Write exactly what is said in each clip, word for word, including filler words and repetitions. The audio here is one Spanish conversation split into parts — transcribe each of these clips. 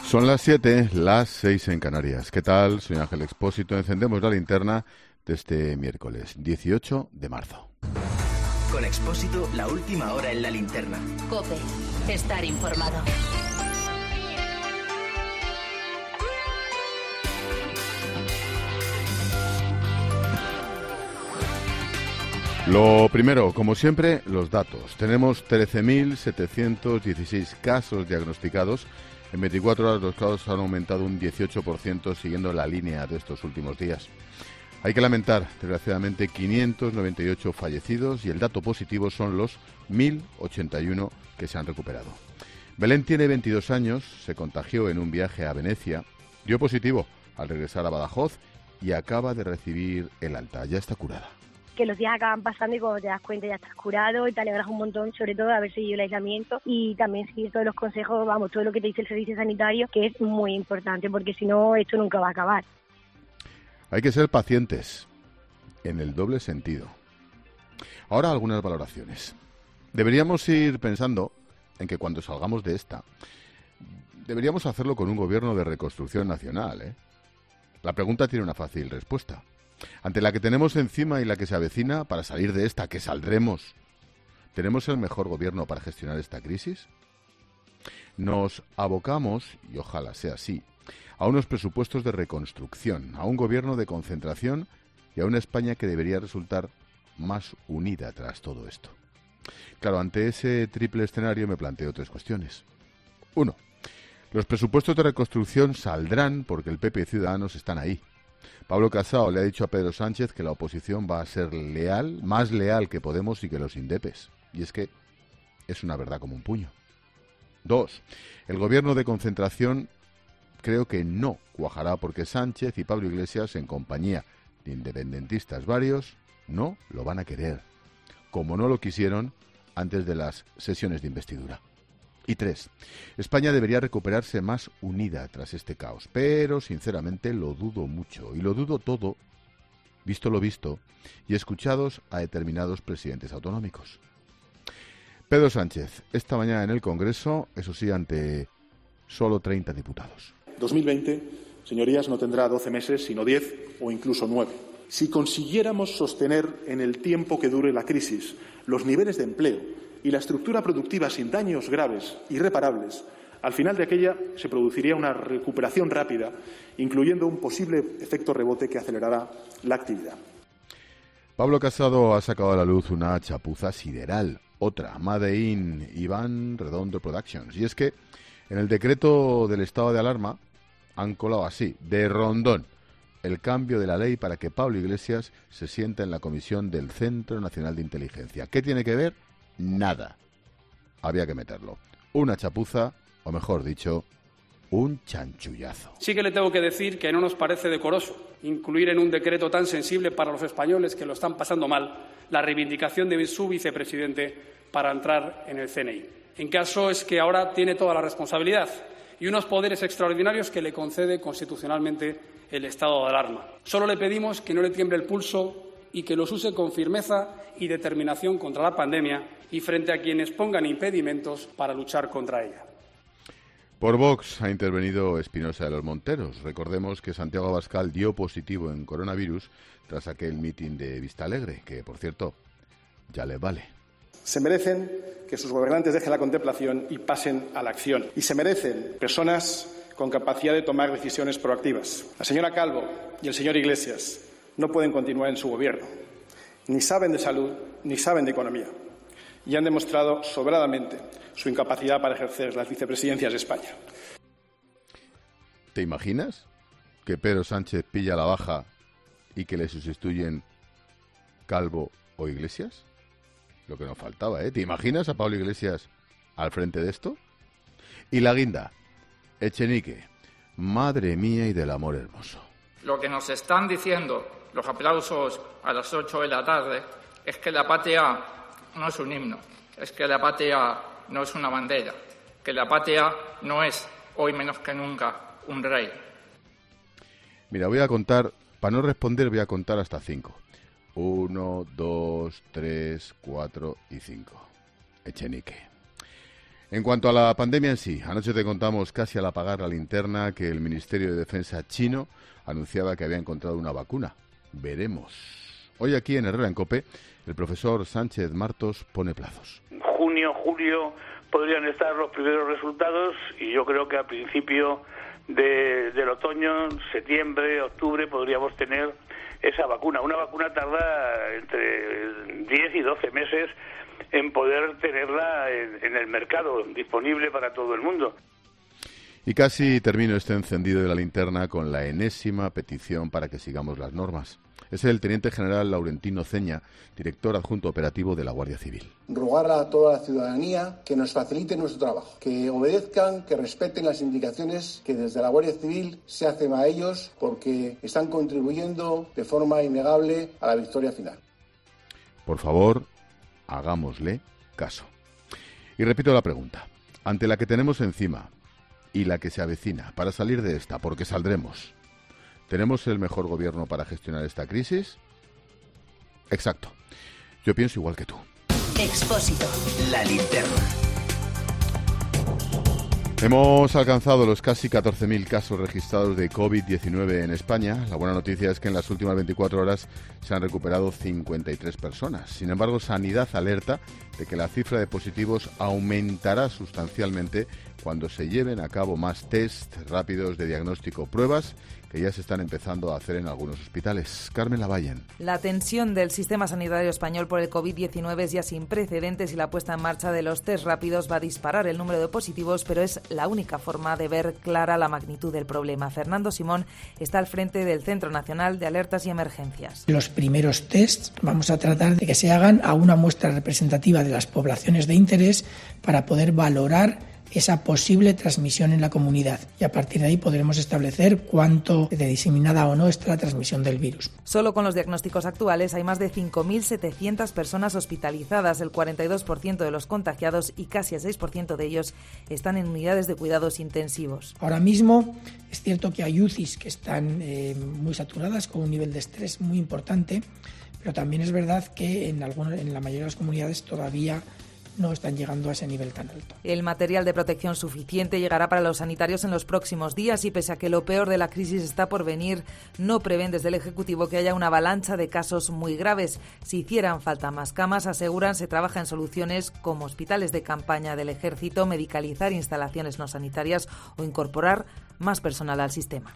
Son las siete, las seis en Canarias. ¿Qué tal? Soy Ángel Expósito. Encendemos la linterna de este miércoles dieciocho de marzo. Con Expósito, la última hora en la linterna. COPE. Estar informado. Lo primero, como siempre, los datos. Tenemos trece mil setecientos dieciséis casos diagnosticados. En veinticuatro horas los casos han aumentado un dieciocho por ciento, siguiendo la línea de estos últimos días. Hay que lamentar, desgraciadamente, quinientos noventa y ocho fallecidos y el dato positivo son los mil ochenta y uno que se han recuperado. Belén tiene veintidós años, se contagió en un viaje a Venecia, dio positivo al regresar a Badajoz y acaba de recibir el alta. Ya está curada. Que los días acaban pasando y cuando te das cuenta ya estás curado y te alegras un montón, sobre todo de haber seguido el aislamiento y también seguir todos los consejos, vamos, todo lo que te dice el servicio sanitario, que es muy importante, porque si no, esto nunca va a acabar. Hay que ser pacientes, en el doble sentido. Ahora algunas valoraciones. Deberíamos ir pensando en que cuando salgamos de esta, deberíamos hacerlo con un gobierno de reconstrucción nacional, ¿eh? La pregunta tiene una fácil respuesta. Ante la que tenemos encima y la que se avecina, para salir de esta, que saldremos, ¿tenemos el mejor gobierno para gestionar esta crisis? Nos abocamos, y ojalá sea así, a unos presupuestos de reconstrucción, a un gobierno de concentración y a una España que debería resultar más unida tras todo esto. Claro, ante ese triple escenario me planteo tres cuestiones. Uno, los presupuestos de reconstrucción saldrán porque el P P y Ciudadanos están ahí. Pablo Casado le ha dicho a Pedro Sánchez que la oposición va a ser leal, más leal que Podemos y que los indepes. Y es que es una verdad como un puño. Dos, el gobierno de concentración creo que no cuajará porque Sánchez y Pablo Iglesias, en compañía de independentistas varios, no lo van a querer, como no lo quisieron antes de las sesiones de investidura. Y tres, España debería recuperarse más unida tras este caos, pero sinceramente lo dudo mucho, y lo dudo todo, visto lo visto, y escuchados a determinados presidentes autonómicos. Pedro Sánchez, esta mañana en el Congreso, eso sí, ante solo treinta diputados. dos mil veinte, señorías, no tendrá doce meses, sino diez o incluso nueve. Si consiguiéramos sostener en el tiempo que dure la crisis los niveles de empleo y la estructura productiva sin daños graves, irreparables, al final de aquella se produciría una recuperación rápida, incluyendo un posible efecto rebote que acelerará la actividad. Pablo Casado ha sacado a la luz una chapuza sideral, otra, Made in Iván Redondo Productions, y es que en el decreto del estado de alarma han colado así, de rondón, el cambio de la ley para que Pablo Iglesias se sienta en la comisión del Centro Nacional de Inteligencia. ¿Qué tiene que ver? Nada. Había que meterlo. Una chapuza, o mejor dicho, un chanchullazo. Sí que le tengo que decir que no nos parece decoroso incluir en un decreto tan sensible para los españoles que lo están pasando mal la reivindicación de su vicepresidente para entrar en el C N I. En caso es que ahora tiene toda la responsabilidad y unos poderes extraordinarios que le concede constitucionalmente el estado de alarma. Solo le pedimos que no le tiemble el pulso y que los use con firmeza y determinación contra la pandemia y frente a quienes pongan impedimentos para luchar contra ella. Por Vox ha intervenido Espinosa de los Monteros. Recordemos que Santiago Abascal dio positivo en coronavirus tras aquel mitin de Vistalegre, que, por cierto, ya les vale. Se merecen que sus gobernantes dejen la contemplación y pasen a la acción. Y se merecen personas con capacidad de tomar decisiones proactivas. La señora Calvo y el señor Iglesias no pueden continuar en su gobierno. Ni saben de salud, ni saben de economía. Y han demostrado sobradamente su incapacidad para ejercer las vicepresidencias de España. ¿Te imaginas que Pedro Sánchez pilla la baja y que le sustituyen Calvo o Iglesias? Lo que nos faltaba, ¿eh? ¿Te imaginas a Pablo Iglesias al frente de esto? Y la guinda, Echenique, madre mía y del amor hermoso. Lo que nos están diciendo los aplausos a las ocho de la tarde es que la patria no es un himno, es que la patria no es una bandera, que la patria no es, hoy menos que nunca, un rey. Mira, voy a contar, para no responder voy a contar hasta cinco. Uno, dos, tres, cuatro y cinco. Echenique. En cuanto a la pandemia en sí, anoche te contamos casi al apagar la linterna que el Ministerio de Defensa chino anunciaba que había encontrado una vacuna. Veremos. Hoy aquí en Herrera en COPE, el profesor Sánchez Martos pone plazos. Junio, julio podrían estar los primeros resultados y yo creo que a principio de, del otoño, septiembre, octubre, podríamos tener esa vacuna. Una vacuna tarda entre diez y doce meses en poder tenerla en, en el mercado, disponible para todo el mundo. Y casi termino este encendido de la linterna con la enésima petición para que sigamos las normas. Es el teniente general Laurentino Ceña, director adjunto operativo de la Guardia Civil. Rogar a toda la ciudadanía que nos facilite nuestro trabajo, que obedezcan, que respeten las indicaciones que desde la Guardia Civil se hacen a ellos, porque están contribuyendo de forma innegable a la victoria final. Por favor, hagámosle caso. Y repito la pregunta, ante la que tenemos encima y la que se avecina, para salir de esta, porque saldremos, ¿tenemos el mejor gobierno para gestionar esta crisis? Exacto. Yo pienso igual que tú. Expósito. La linterna. Hemos alcanzado los casi catorce mil casos registrados de covid diecinueve en España. La buena noticia es que en las últimas veinticuatro horas se han recuperado cincuenta y tres personas. Sin embargo, Sanidad alerta de que la cifra de positivos aumentará sustancialmente cuando se lleven a cabo más test rápidos de diagnóstico, pruebas que ya se están empezando a hacer en algunos hospitales. Carmen Lavallen. La tensión del sistema sanitario español por el covid diecinueve es ya sin precedentes y la puesta en marcha de los test rápidos va a disparar el número de positivos, pero es la única forma de ver clara la magnitud del problema. Fernando Simón está al frente del Centro Nacional de Alertas y Emergencias. Los primeros tests vamos a tratar de que se hagan a una muestra representativa de las poblaciones de interés para poder valorar esa posible transmisión en la comunidad y a partir de ahí podremos establecer cuánto de diseminada o no está la transmisión del virus. Solo con los diagnósticos actuales hay más de cinco mil setecientas personas hospitalizadas, el cuarenta y dos por ciento de los contagiados y casi el seis por ciento de ellos están en unidades de cuidados intensivos. Ahora mismo es cierto que hay U C Is que están eh, muy saturadas con un nivel de estrés muy importante, pero también es verdad que en, algunos, en la mayoría de las comunidades todavía no están llegando a ese nivel tan alto. El material de protección suficiente llegará para los sanitarios en los próximos días y pese a que lo peor de la crisis está por venir, no prevén desde el Ejecutivo que haya una avalancha de casos muy graves. Si hicieran falta más camas, aseguran, se trabaja en soluciones como hospitales de campaña del Ejército, medicalizar instalaciones no sanitarias o incorporar más personal al sistema.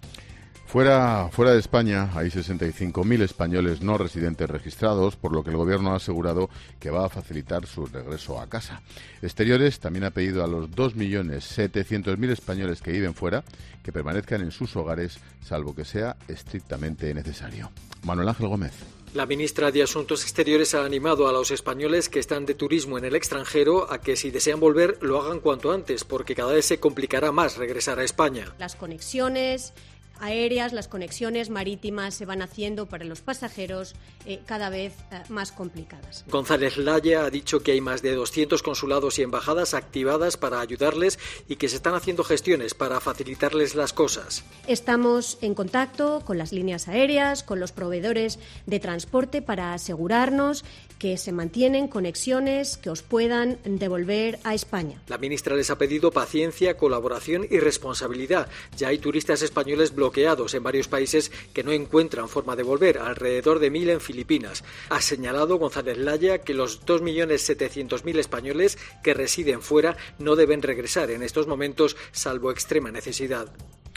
Fuera, fuera de España hay sesenta y cinco mil españoles no residentes registrados, por lo que el Gobierno ha asegurado que va a facilitar su regreso a casa. Exteriores también ha pedido a los dos millones setecientos mil españoles que viven fuera que permanezcan en sus hogares, salvo que sea estrictamente necesario. Manuel Ángel Gómez. La ministra de Asuntos Exteriores ha animado a los españoles que están de turismo en el extranjero a que si desean volver lo hagan cuanto antes, porque cada vez se complicará más regresar a España. Las conexiones aéreas, las conexiones marítimas se van haciendo para los pasajeros eh, cada vez eh, más complicadas. González Laya ha dicho que hay más de doscientos consulados y embajadas activadas para ayudarles y que se están haciendo gestiones para facilitarles las cosas. Estamos en contacto con las líneas aéreas, con los proveedores de transporte para asegurarnos que se mantienen conexiones que os puedan devolver a España. La ministra les ha pedido paciencia, colaboración y responsabilidad. Ya hay turistas españoles bloqueados en varios países que no encuentran forma de volver, alrededor de mil en Filipinas. Ha señalado González Laya que los dos millones setecientos mil españoles que residen fuera no deben regresar en estos momentos, salvo extrema necesidad.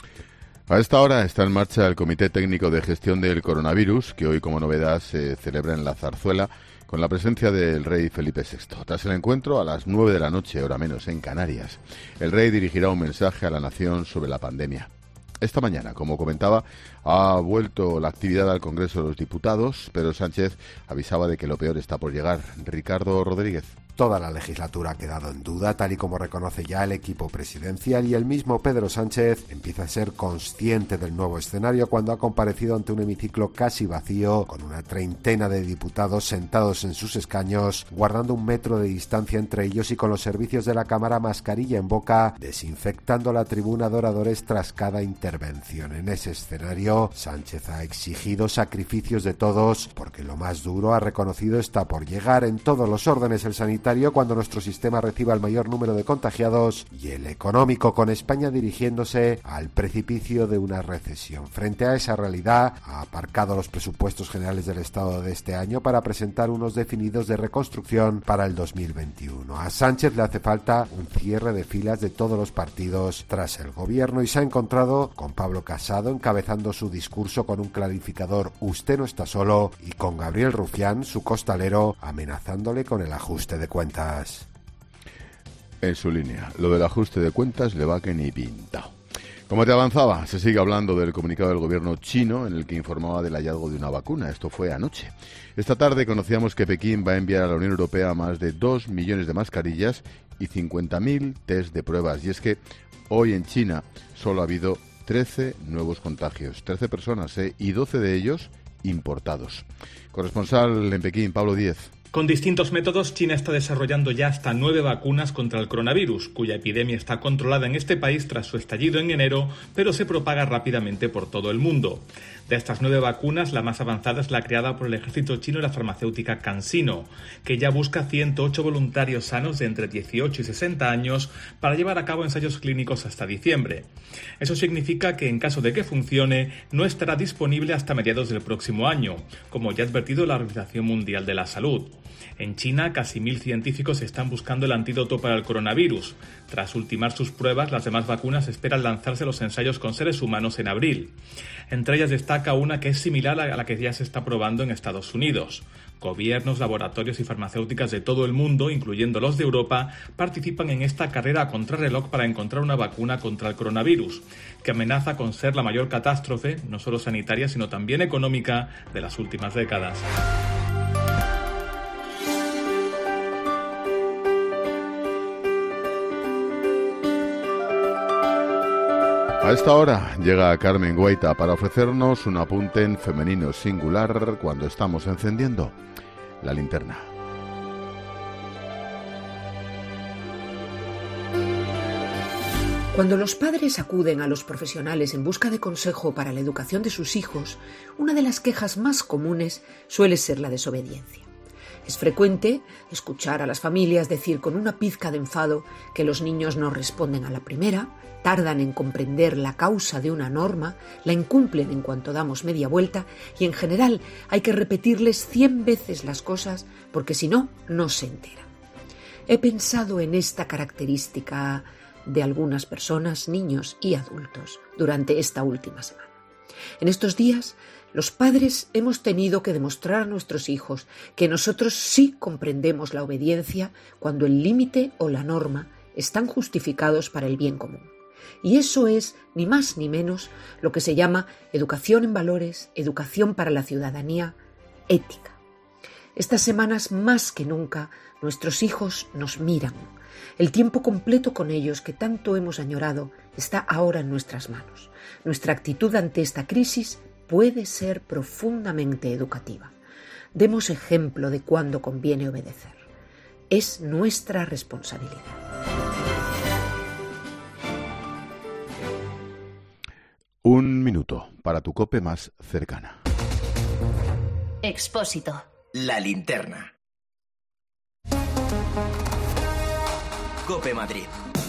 A esta hora está en marcha el Comité Técnico de Gestión del Coronavirus, que hoy como novedad se celebra en la Zarzuela, con la presencia del rey Felipe sexto. Tras el encuentro, a las nueve de la noche, hora menos, en Canarias, el rey dirigirá un mensaje a la nación sobre la pandemia. Esta mañana, como comentaba, ha vuelto la actividad al Congreso de los Diputados. Pedro Sánchez avisaba de que lo peor está por llegar. Ricardo Rodríguez. Toda la legislatura ha quedado en duda, tal y como reconoce ya el equipo presidencial, y el mismo Pedro Sánchez empieza a ser consciente del nuevo escenario cuando ha comparecido ante un hemiciclo casi vacío, con una treintena de diputados sentados en sus escaños, guardando un metro de distancia entre ellos y con los servicios de la Cámara mascarilla en boca, desinfectando la tribuna de oradores tras cada intervención. En ese escenario, Sánchez ha exigido sacrificios de todos, porque lo más duro, ha reconocido, está por llegar. En todos los órdenes el sanitario sanitario cuando nuestro sistema reciba el mayor número de contagiados, y el económico, con España dirigiéndose al precipicio de una recesión. Frente a esa realidad, ha aparcado los presupuestos generales del Estado de este año para presentar unos definidos de reconstrucción para el dos mil veintiuno. A Sánchez le hace falta un cierre de filas de todos los partidos tras el gobierno, y se ha encontrado con Pablo Casado encabezando su discurso con un clarificador "usted no está solo", y con Gabriel Rufián, su costalero, amenazándole con el ajuste de cuentas. En su línea, lo del ajuste de cuentas le va que ni pintado. Como te avanzaba, se sigue hablando del comunicado del gobierno chino en el que informaba del hallazgo de una vacuna. Esto fue anoche. Esta tarde conocíamos que Pekín va a enviar a la Unión Europea más de dos millones de mascarillas y cincuenta mil test de pruebas. Y es que hoy en China solo ha habido trece nuevos contagios, trece personas, ¿eh? Y doce de ellos importados. Corresponsal en Pekín, Pablo Díez. Con distintos métodos, China está desarrollando ya hasta nueve vacunas contra el coronavirus, cuya epidemia está controlada en este país tras su estallido en enero, pero se propaga rápidamente por todo el mundo. De estas nueve vacunas, la más avanzada es la creada por el ejército chino y la farmacéutica CanSino, que ya busca ciento ocho voluntarios sanos de entre dieciocho y sesenta años para llevar a cabo ensayos clínicos hasta diciembre. Eso significa que, en caso de que funcione, no estará disponible hasta mediados del próximo año, como ya ha advertido la Organización Mundial de la Salud. En China, casi mil científicos están buscando el antídoto para el coronavirus. Tras ultimar sus pruebas, las demás vacunas esperan lanzarse a los ensayos con seres humanos en abril. Entre ellas destaca una que es similar a la que ya se está probando en Estados Unidos. Gobiernos, laboratorios y farmacéuticas de todo el mundo, incluyendo los de Europa, participan en esta carrera a contrarreloj para encontrar una vacuna contra el coronavirus, que amenaza con ser la mayor catástrofe, no solo sanitaria, sino también económica, de las últimas décadas. A esta hora llega Carmen Guaita para ofrecernos un apunte en femenino singular cuando estamos encendiendo la linterna. Cuando los padres acuden a los profesionales en busca de consejo para la educación de sus hijos, una de las quejas más comunes suele ser la desobediencia. Es frecuente escuchar a las familias decir con una pizca de enfado que los niños no responden a la primera, tardan en comprender la causa de una norma, la incumplen en cuanto damos media vuelta y en general hay que repetirles cien veces las cosas porque si no, no se enteran. He pensado en esta característica de algunas personas, niños y adultos, durante esta última semana. En estos días, los padres hemos tenido que demostrar a nuestros hijos que nosotros sí comprendemos la obediencia cuando el límite o la norma están justificados para el bien común. Y eso es, ni más ni menos, lo que se llama educación en valores, educación para la ciudadanía, ética. Estas semanas, más que nunca, nuestros hijos nos miran. El tiempo completo con ellos que tanto hemos añorado está ahora en nuestras manos. Nuestra actitud ante esta crisis puede ser profundamente educativa. Demos ejemplo de cuándo conviene obedecer. Es nuestra responsabilidad. Un minuto para tu COPE más cercana. Expósito. La linterna. COPE Madrid.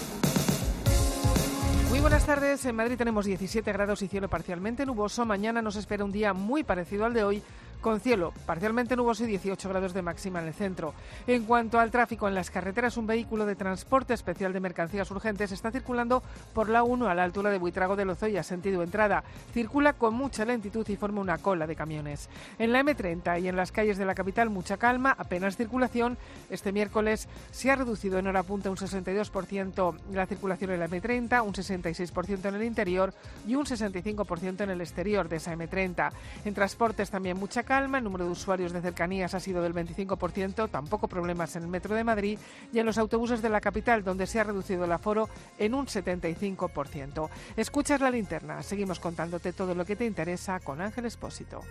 Muy buenas tardes. En Madrid tenemos diecisiete grados y cielo parcialmente nuboso. Mañana nos espera un día muy parecido al de hoy, con cielo parcialmente nuboso y dieciocho grados de máxima en el centro. En cuanto al tráfico en las carreteras, un vehículo de transporte especial de mercancías urgentes está circulando por la uno a la altura de Buitrago de Lozoya, sentido entrada. Circula con mucha lentitud y forma una cola de camiones. En la eme treinta y en las calles de la capital, mucha calma, apenas circulación. Este miércoles se ha reducido en hora punta un sesenta y dos por ciento la circulación en la eme treinta, un sesenta y seis por ciento en el interior y un sesenta y cinco por ciento en el exterior de esa eme treinta. En transportes también mucha calma, el número de usuarios de cercanías ha sido del veinticinco por ciento, tampoco problemas en el metro de Madrid y en los autobuses de la capital, donde se ha reducido el aforo en un setenta y cinco por ciento. Escuchas la linterna, seguimos contándote todo lo que te interesa con Ángel Expósito.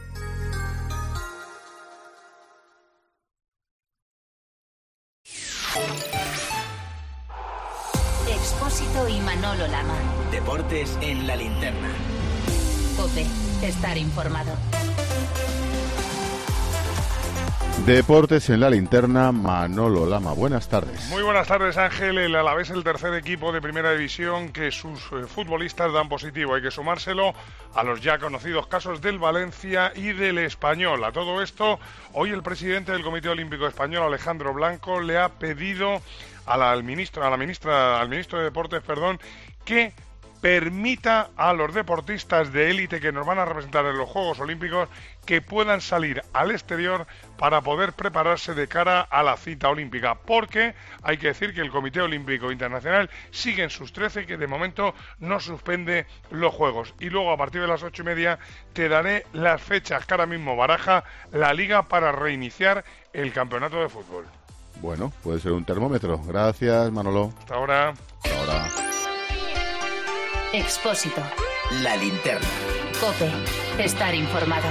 Expósito y Manolo Lama. Deportes en la linterna. COPE. Estar informado. Deportes en la linterna, Manolo Lama. Buenas tardes. Muy buenas tardes, Ángel. El Alavés, el tercer equipo de Primera División que sus eh, futbolistas dan positivo. Hay que sumárselo a los ya conocidos casos del Valencia y del Español. A todo esto, hoy el presidente del Comité Olímpico Español, Alejandro Blanco, le ha pedido a la, al ministro, a la ministra, al ministro de Deportes, perdón, que permita a los deportistas de élite que nos van a representar en los Juegos Olímpicos que puedan salir al exterior para poder prepararse de cara a la cita olímpica, porque hay que decir que el Comité Olímpico Internacional sigue en sus trece, que de momento no suspende los Juegos. Y luego a partir de las ocho y media te daré las fechas que ahora mismo baraja la Liga para reiniciar el campeonato de fútbol. Bueno, puede ser un termómetro. Gracias, Manolo. Hasta ahora. Hasta ahora. Expósito. La linterna. COPE. Estar informado.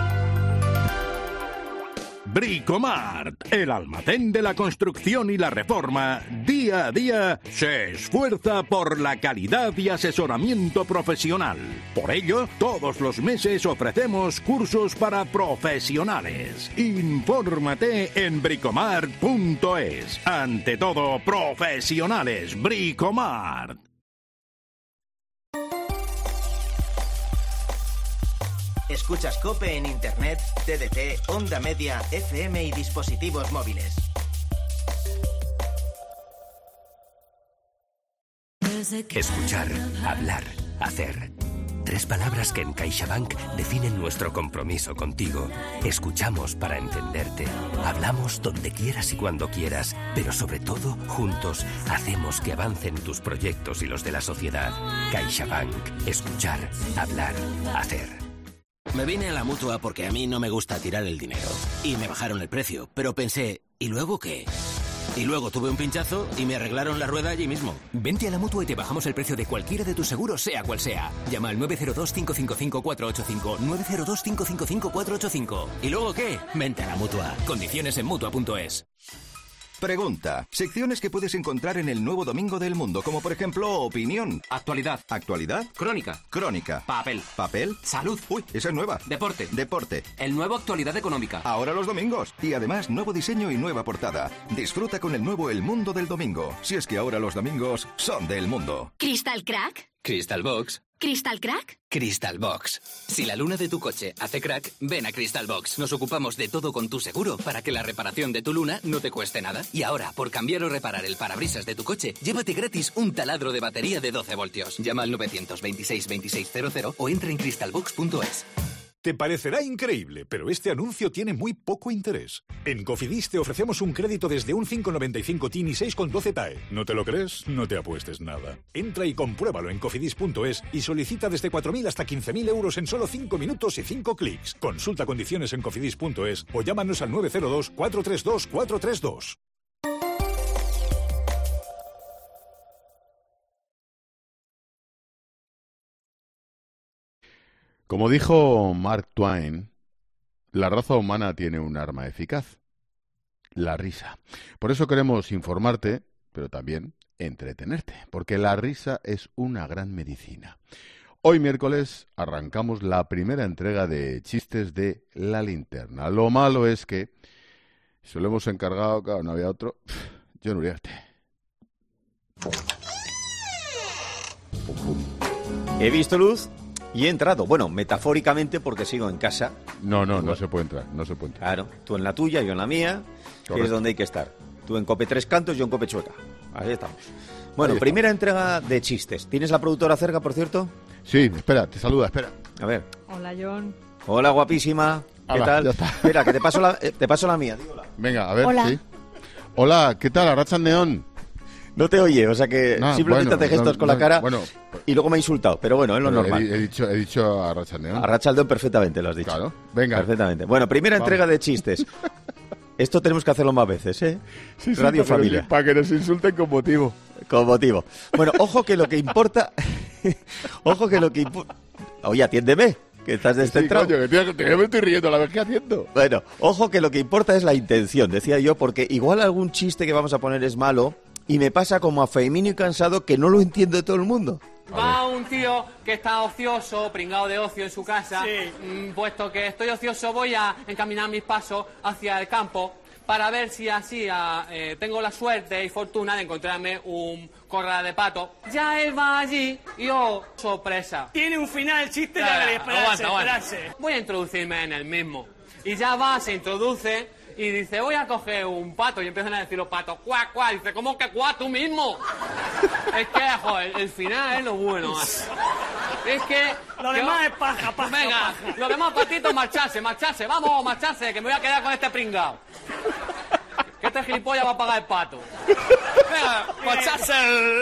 Bricomart, el almacén de la construcción y la reforma, día a día se esfuerza por la calidad y asesoramiento profesional. Por ello, todos los meses ofrecemos cursos para profesionales. Infórmate en bricomart punto es. Ante todo, profesionales, Bricomart. Escuchas COPE en Internet, T D T, Onda Media, F M y dispositivos móviles. Escuchar, hablar, hacer. Tres palabras que en CaixaBank definen nuestro compromiso contigo. Escuchamos para entenderte. Hablamos donde quieras y cuando quieras. Pero sobre todo, juntos, hacemos que avancen tus proyectos y los de la sociedad. CaixaBank. Escuchar, hablar, hacer. Me vine a la Mutua porque a mí no me gusta tirar el dinero. Y me bajaron el precio. Pero pensé, ¿y luego qué? Y luego tuve un pinchazo y me arreglaron la rueda allí mismo. Vente a la Mutua y te bajamos el precio de cualquiera de tus seguros, sea cual sea. Llama al nueve cero dos, cinco cinco cinco, cuatro ocho cinco, nueve cero dos, cinco cinco cinco, cuatro ocho cinco. ¿Y luego qué? Vente a la Mutua. Condiciones en Mutua punto es. Pregunta. Secciones que puedes encontrar en el Nuevo Domingo del Mundo, como por ejemplo Opinión. Actualidad. Actualidad. Crónica. Crónica. Papel. Papel. Salud. Uy, esa es nueva. Deporte. Deporte. El nuevo Actualidad Económica. Ahora los domingos. Y además nuevo diseño y nueva portada. Disfruta con el nuevo El Mundo del Domingo. Si es que ahora los domingos son del mundo. ¿Crystal Crack? Crystal Box. ¿Crystal Crack? Crystal Box. Si la luna de tu coche hace crack, ven a Crystal Box. Nos ocupamos de todo con tu seguro para que la reparación de tu luna no te cueste nada. Y ahora, por cambiar o reparar el parabrisas de tu coche, llévate gratis un taladro de batería de doce voltios. Llama al nueve dos seis, veintiséis cero cero o entra en crystal box punto es. Te parecerá increíble, pero este anuncio tiene muy poco interés. En Cofidis te ofrecemos un crédito desde un cinco coma noventa y cinco T I N y seis coma doce T A E. ¿No te lo crees? No te apuestes nada. Entra y compruébalo en cofidis punto es y solicita desde cuatro mil hasta quince mil euros en solo cinco minutos y cinco clics. Consulta condiciones en cofidis punto es o llámanos al nueve cero dos, cuatro tres dos, cuatro tres dos. Como dijo Mark Twain, la raza humana tiene un arma eficaz, la risa. Por eso queremos informarte, pero también entretenerte, porque la risa es una gran medicina. Hoy miércoles arrancamos la primera entrega de chistes de La Linterna. Lo malo es que se lo hemos encargado, claro, no había otro, John Uriarte. He visto luz y he entrado. Bueno, metafóricamente porque sigo en casa. No, no, no se puede entrar, no se puede entrar. Claro, tú en la tuya, yo en la mía, que Correcto. es donde hay que estar. Tú en Cope Tres Cantos, yo en Cope Chueca. Así estamos. Bueno, Ahí primera estamos. entrega de chistes. ¿Tienes la productora cerca, por cierto? Sí, espera, te saluda, espera. A ver. Hola, John. Hola, guapísima. ¿Qué Hala, tal? ya está. Espera, que te paso la, eh, te paso la mía. Dígola. Venga, a ver, Hola. sí. Hola, ¿qué tal, Arrachan Neón? No te oye, o sea que Ah, simplemente bueno, hace gestos no, con la no, cara bueno, y luego me ha insultado. Pero bueno, es lo Pero normal. He, he dicho, he dicho a Arrachan Neón. A Rachaldeón perfectamente lo has dicho. Claro, venga. Perfectamente. Bueno, primera Vamos. entrega de chistes. Esto tenemos que hacerlo más veces, ¿eh? Sí, sí, Radio para que Familia. nos- Para que nos insulten con motivo. Con motivo. Bueno, ojo que lo que importa... ojo que lo que importa... Oye, atiéndeme, que estás descentrado. Sí, coño, que, tío, que me estoy riendo, la vez que haciendo. Bueno, ojo que lo que importa es la intención, decía yo, porque igual algún chiste que vamos a poner es malo y me pasa como a Feimino y Cansado que no lo entiende todo el mundo. Va un tío que está ocioso, pringado de ocio en su casa. Sí. Mm, puesto que estoy ocioso, voy a encaminar mis pasos hacia el campo para ver si así a, eh, tengo la suerte y fortuna de encontrarme un corral de pato. Ya él va allí y oh, sorpresa. Tiene un final el chiste, ya, de esperarse, aguanta, aguanta. esperarse. Voy a introducirme en el mismo. Y ya va, se introduce y dice, voy a coger un pato. Y empiezan a decir los patos, cuá, cuá. Dice, ¿cómo que cuá tú mismo? Es que, joder, el final es lo bueno. Es que... Lo yo... demás es paja, paja, Venga, paja. lo demás patitos, marcharse, marcharse. Vamos, marcharse, que me voy a quedar con este pringao. Que este gilipollas va a pagar el pato. Venga, marcharse.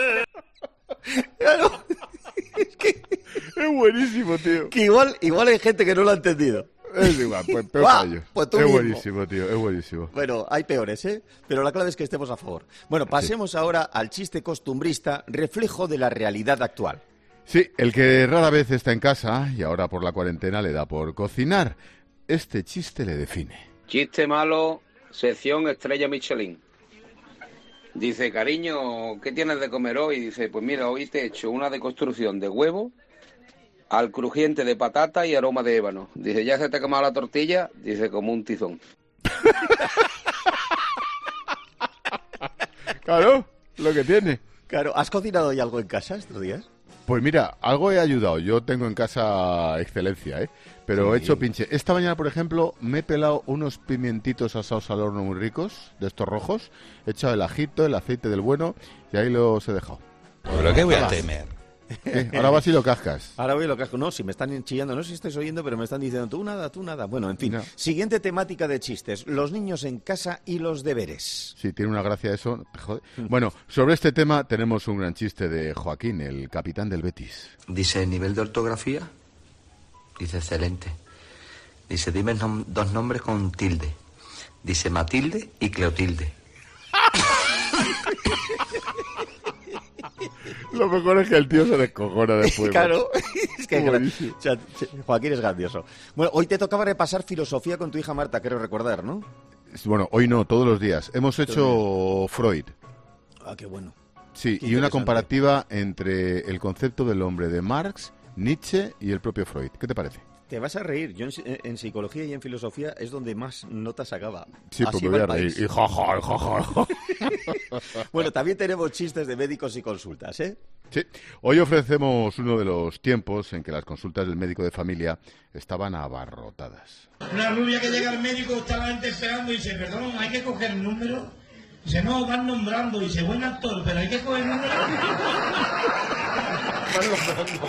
Claro. Es que... Es buenísimo, tío. Que igual, igual hay gente que no lo ha entendido. Es igual, pues peor Va, para ellos. pues tú es mismo. buenísimo, tío, es buenísimo. Bueno, hay peores, ¿eh? Pero la clave es que estemos a favor. Bueno, pasemos sí. ahora al chiste costumbrista, reflejo de la realidad actual. Sí, el que rara vez está en casa y ahora por la cuarentena le da por cocinar. Este chiste le define. Chiste malo, sección estrella Michelin. Dice, cariño, ¿qué tienes de comer hoy? Dice, pues mira, hoy te he hecho una deconstrucción de huevo al crujiente de patata y aroma de ébano. Dice, ¿ya se te ha quemado la tortilla? Dice, como un tizón. Claro, lo que tiene. Claro, ¿has cocinado ya algo en casa estos días? Pues mira, algo he ayudado. Yo tengo en casa excelencia, ¿eh? Pero sí. He hecho pinche. Esta mañana, por ejemplo, me he pelado unos pimientitos asados al horno muy ricos, de estos rojos. He echado el ajito, el aceite del bueno, y ahí los he dejado. ¿Pero qué voy a temer? ¿Qué? Ahora vas y lo cascas. Ahora voy y lo casco. No, si me están chillando, no sé si estáis oyendo, pero me están diciendo tú nada, tú nada. Bueno, en fin. No. Siguiente temática de chistes. Los niños en casa y los deberes. Sí, tiene una gracia eso. Joder. Bueno, sobre este tema tenemos un gran chiste de Joaquín, el capitán del Betis. Dice, ¿nivel de ortografía? Dice, excelente. Dice, dime nom- dos nombres con tilde. Dice, Matilde y Cleotilde. Lo mejor es que el tío se descojona después. Claro, es que gra- o sea, Joaquín es grandioso. Bueno, hoy te tocaba repasar filosofía con tu hija Marta, quiero recordar, ¿no? Bueno, hoy no, todos los días. Hemos hecho Freud. Ah, qué bueno. Sí, qué y una comparativa entre el concepto del hombre de Marx, Nietzsche y el propio Freud. ¿Qué te parece? Te vas a reír. Yo en, en psicología y en filosofía es donde más notas sacaba. Sí, pues me voy a reír. Y jaja, jaja. Bueno, también tenemos chistes de médicos y consultas, ¿eh? Sí. Hoy ofrecemos uno de los tiempos en que las consultas del médico de familia estaban abarrotadas. Una rubia que llega al médico, está la gente esperando y dice, perdón, hay que coger el número. Dice, no, van nombrando. Dice, buen actor, pero hay que coger el número. Van nombrando.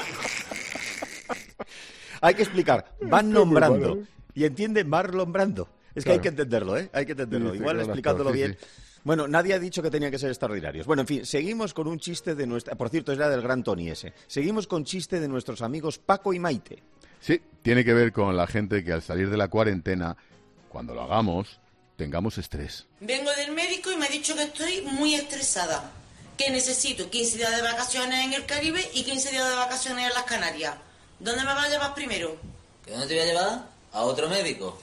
Hay que explicar, van nombrando. Y entiende Marlon Brando. Es que claro. Hay que entenderlo, ¿eh? Hay que entenderlo. Sí, sí, Igual claro, explicándolo sí, bien. Sí. Bueno, nadie ha dicho que tenían que ser extraordinarios. Bueno, en fin, seguimos con un chiste de nuestra... Por cierto, era del gran Tony ese. Seguimos con chiste de nuestros amigos Paco y Maite. Sí, tiene que ver con la gente que al salir de la cuarentena, cuando lo hagamos, tengamos estrés. Vengo del médico y me ha dicho que estoy muy estresada. Que necesito quince días de vacaciones en el Caribe y quince días de vacaciones en las Canarias. ¿Dónde me vas a llevar primero? ¿Que dónde te voy a llevar? A otro médico.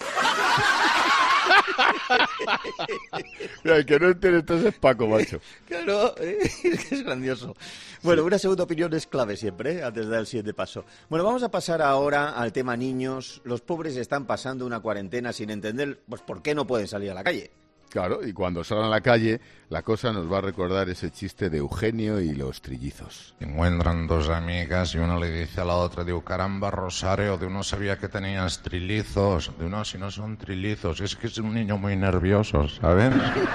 Mira, el que no entiende entonces es Paco, macho. Claro, es que es grandioso. Bueno, sí. Una segunda opinión es clave siempre, ¿eh? Antes de dar el siguiente paso. Bueno, vamos a pasar ahora al tema niños. Los pobres están pasando una cuarentena sin entender pues por qué no pueden salir a la calle. Claro, y cuando salgan a la calle, la cosa nos va a recordar ese chiste de Eugenio y los trillizos. Encuentran dos amigas y una le dice a la otra, digo, caramba, Rosario, de uno sabía que tenías trillizos, de uno si no son trillizos, es que es un niño muy nervioso, ¿sabes?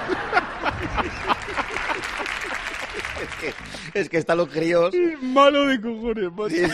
es, que, es que están los críos... Malo de cojones, macho. Sí,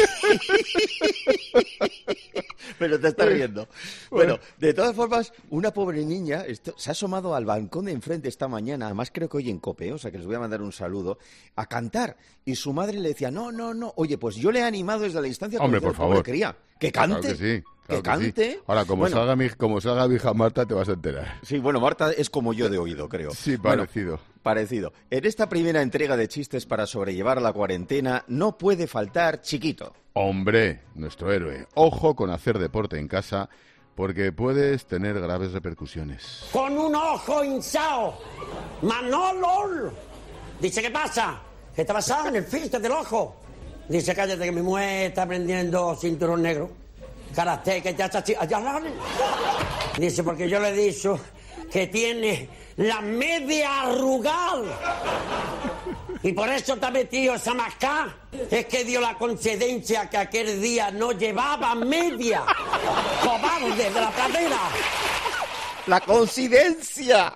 sí. Pero te estás riendo. Bueno, de todas formas, una pobre niña esto, se ha asomado al balcón de enfrente esta mañana, además creo que hoy en COPE, o sea que les voy a mandar un saludo, a cantar. Y su madre le decía, no, no, no, oye, pues yo le he animado desde la distancia. Hombre, por favor. Cría, que cante. Claro que sí. Claro que cante. Que sí. Ahora, como, bueno, salga mi, como salga mi hija Marta, te vas a enterar. Sí, bueno, Marta es como yo de oído, creo. Sí, parecido. Bueno, parecido. En esta primera entrega de chistes para sobrellevar la cuarentena, no puede faltar Chiquito. Hombre, nuestro héroe. Ojo con hacer deporte en casa, porque puedes tener graves repercusiones. Con un ojo hinchado. Manolo. Dice, ¿qué pasa? ¿Qué te pasa en el filtro del ojo? Dice, cállate, que mi mujer está aprendiendo cinturón negro. Karate, que ya está... Dice, porque yo le he dicho que tiene la media arrugada. Y por eso está metido esa mascá. Es que dio la coincidencia que aquel día no llevaba media. ¡Cobarde de la pradera! ¡La coincidencia!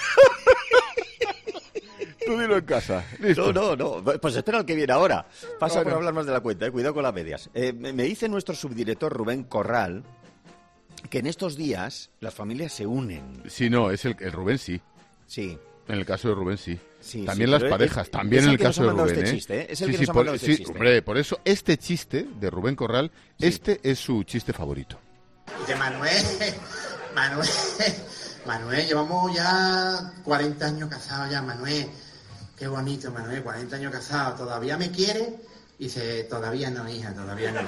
Tú dilo en casa. Listo. No, no, no. Pues espera el que viene ahora. Pasa Bueno. por hablar más de la cuenta, eh. Cuidado con las medias. Eh, me me dice nuestro subdirector Rubén Corral que en estos días las familias se unen. Sí, no, es el, el Rubén sí. Sí. En el caso de Rubén sí. Sí, también sí, las pero parejas, es- también es en el el que nos caso ha de mandado Rubén. este ¿eh? chiste, ¿eh? Es el sí, que sí, nos ha por, mandado este sí, chiste. hombre, por eso este chiste de Rubén Corral, este es su chiste favorito. Dice Manuel, Manuel, Manuel, llevamos ya cuarenta años casados ya, Manuel. Qué bonito, Manuel, cuarenta años casados. ¿Todavía me quiere? Dice, todavía no, hija, todavía no.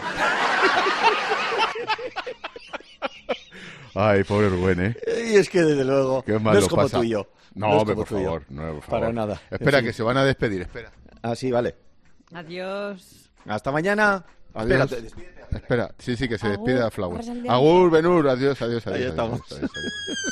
Ay, pobre Rubén, ¿eh? Y es que desde luego Qué mal no es lo como pasa. tú y yo. No, No es hombre, como por tú y yo. favor, no, por favor. Para nada. Espera, En fin. que se van a despedir, espera. Ah, sí, vale. Adiós. Hasta mañana. Adiós. Espérate, despídete. Espera, sí, sí, que se Agur, despida Flower. ahora saldré. Agur, Benur, adiós, adiós, adiós. Ahí adiós, estamos. adiós, adiós.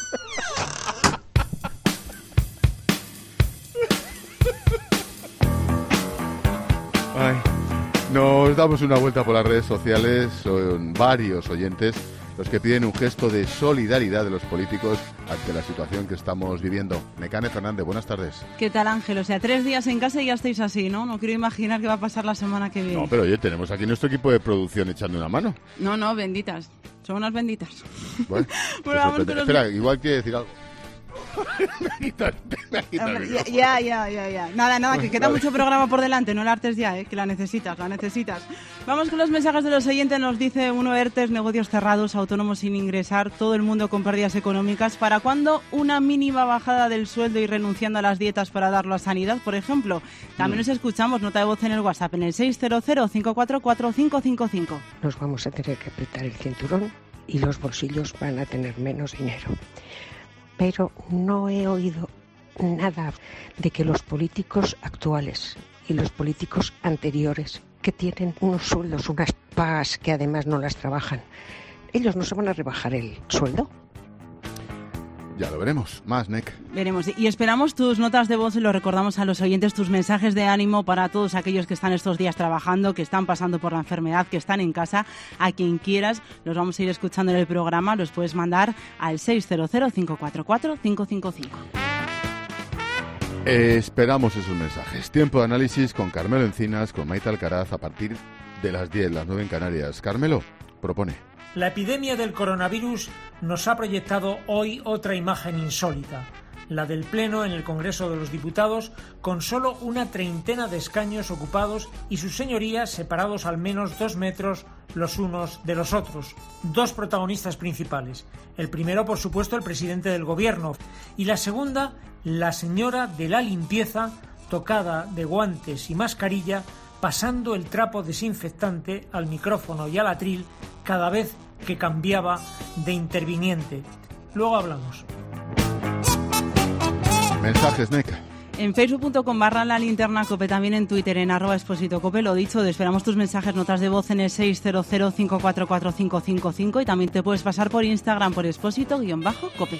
Ay, nos damos una vuelta por las redes sociales, son varios oyentes los que piden un gesto de solidaridad de los políticos ante la situación que estamos viviendo. Mecane Fernández, buenas tardes. ¿Qué tal, Ángel? O sea, tres días en casa y ya estáis así, ¿no? No quiero imaginar qué va a pasar la semana que viene. No, pero oye, tenemos aquí nuestro equipo de producción echando una mano. No, no, benditas. Son unas benditas. Bueno, Bueno, vamos sorprende. con los- Espera, igual quiere decir algo. me ha quitado, me ha quitado el Hombre, micrófono. ya, ya, ya, ya. Nada, nada, que queda Vale. mucho programa por delante, no la artes ya, ¿eh? Que la necesitas, la necesitas. Vamos con los mensajes de los oyentes. Nos dice uno, ERTES, negocios cerrados, autónomos sin ingresar, todo el mundo con pérdidas económicas. ¿Para cuándo una mínima bajada del sueldo y renunciando a las dietas para darlo a sanidad, por ejemplo? También os escuchamos, nota de voz en el WhatsApp, en el seis cero cero, cinco cuatro cuatro, cinco cinco cinco. Nos vamos a tener que apretar el cinturón y los bolsillos van a tener menos dinero. Pero no he oído nada de que los políticos actuales y los políticos anteriores, que tienen unos sueldos, unas pagas que además no las trabajan, ellos no se van a rebajar el sueldo. Ya lo veremos. Más, Nick. Veremos. Y esperamos tus notas de voz y lo recordamos a los oyentes, tus mensajes de ánimo para todos aquellos que están estos días trabajando, que están pasando por la enfermedad, que están en casa. A quien quieras, los vamos a ir escuchando en el programa. Los puedes mandar al seis cero cero, cinco cuatro cuatro, cinco cinco cinco. Eh, esperamos esos mensajes. Tiempo de análisis con Carmelo Encinas, con Maite Alcaraz, a partir de las diez, las nueve en Canarias. Carmelo, propone. La epidemia del coronavirus nos ha proyectado hoy otra imagen insólita, la del Pleno en el Congreso de los Diputados, con solo una treintena de escaños ocupados y sus señorías separados al menos dos metros los unos de los otros. Dos protagonistas principales. El primero, por supuesto, el presidente del Gobierno, y la segunda, la señora de la limpieza, tocada de guantes y mascarilla, pasando el trapo desinfectante al micrófono y al atril cada vez que cambiaba de interviniente. Luego hablamos. Mensajes, Nick. En facebook punto com barra la linterna cope, también en Twitter, en arroba expósito cope. Lo dicho, esperamos tus mensajes, notas de voz en el seis cero cero, cinco cuatro cuatro, cinco cinco cinco y también te puedes pasar por Instagram por expósito-cope.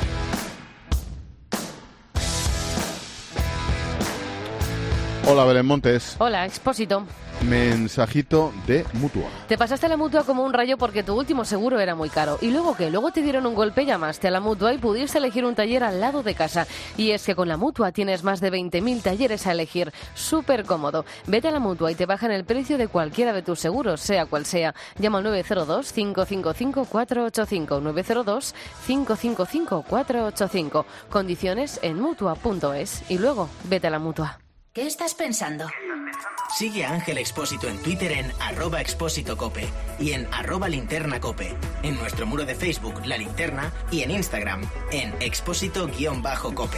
Hola, Belén Montes. Hola, Expósito. Mensajito de Mutua. Te pasaste a la Mutua como un rayo porque tu último seguro era muy caro. ¿Y luego qué? Luego te dieron un golpe, llamaste a la Mutua y pudiste elegir un taller al lado de casa. Y es que con la Mutua tienes más de veinte mil talleres a elegir. Súper cómodo. Vete a la Mutua y te bajan el precio de cualquiera de tus seguros, sea cual sea. Llama al nueve cero dos, cinco cinco cinco, cuatro ocho cinco. nueve cero dos, cinco cinco cinco, cuatro ocho cinco. Condiciones en Mutua punto es. Y luego, vete a la Mutua. ¿Qué estás pensando? Sigue a Ángel Expósito en Twitter en arroba expósito cope y en arroba linterna cope, en nuestro muro de Facebook La Linterna y en Instagram en expósito-cope.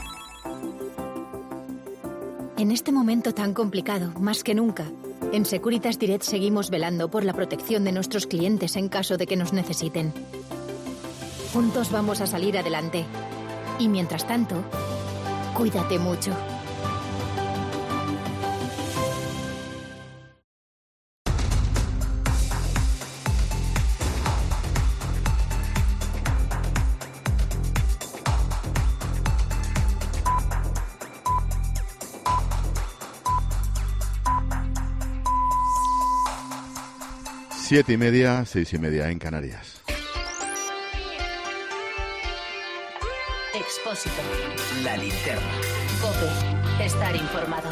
En este momento tan complicado, más que nunca, en Securitas Direct seguimos velando por la protección de nuestros clientes en caso de que nos necesiten. Juntos vamos a salir adelante. Y mientras tanto, cuídate mucho. Siete y media, seis y media en Canarias. Expósito. La linterna. COPE. Estar informado.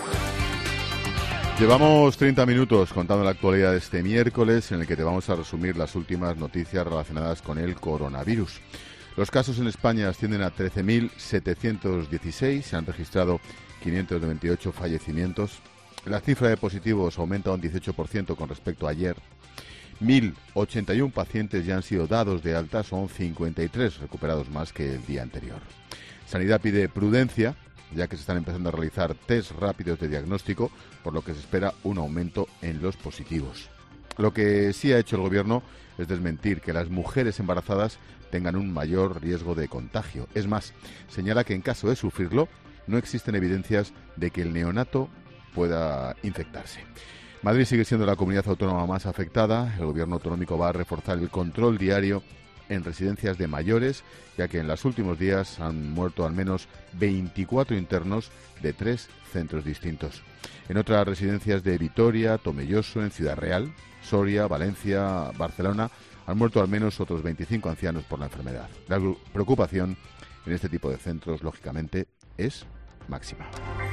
Llevamos treinta minutos contando la actualidad de este miércoles, en el que te vamos a resumir las últimas noticias relacionadas con el coronavirus. Los casos en España ascienden a trece mil setecientos dieciséis, se han registrado quinientos noventa y ocho fallecimientos. La cifra de positivos aumenta un dieciocho por ciento con respecto a ayer. mil ochenta y uno pacientes ya han sido dados de alta, son cincuenta y tres recuperados más que el día anterior. Sanidad pide prudencia, ya que se están empezando a realizar test rápidos de diagnóstico, por lo que se espera un aumento en los positivos. Lo que sí ha hecho el Gobierno es desmentir que las mujeres embarazadas tengan un mayor riesgo de contagio. Es más, señala que en caso de sufrirlo, no existen evidencias de que el neonato pueda infectarse. Madrid sigue siendo la comunidad autónoma más afectada. El Gobierno autonómico va a reforzar el control diario en residencias de mayores, ya que en los últimos días han muerto al menos veinticuatro internos de tres centros distintos. En otras residencias de Vitoria, Tomelloso, en Ciudad Real, Soria, Valencia, Barcelona, han muerto al menos otros veinticinco ancianos por la enfermedad. La preocupación en este tipo de centros, lógicamente, es máxima.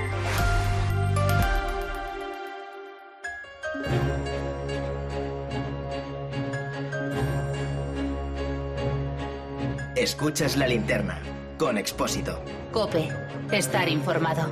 Escuchas la linterna con Expósito. COPE. Estar informado.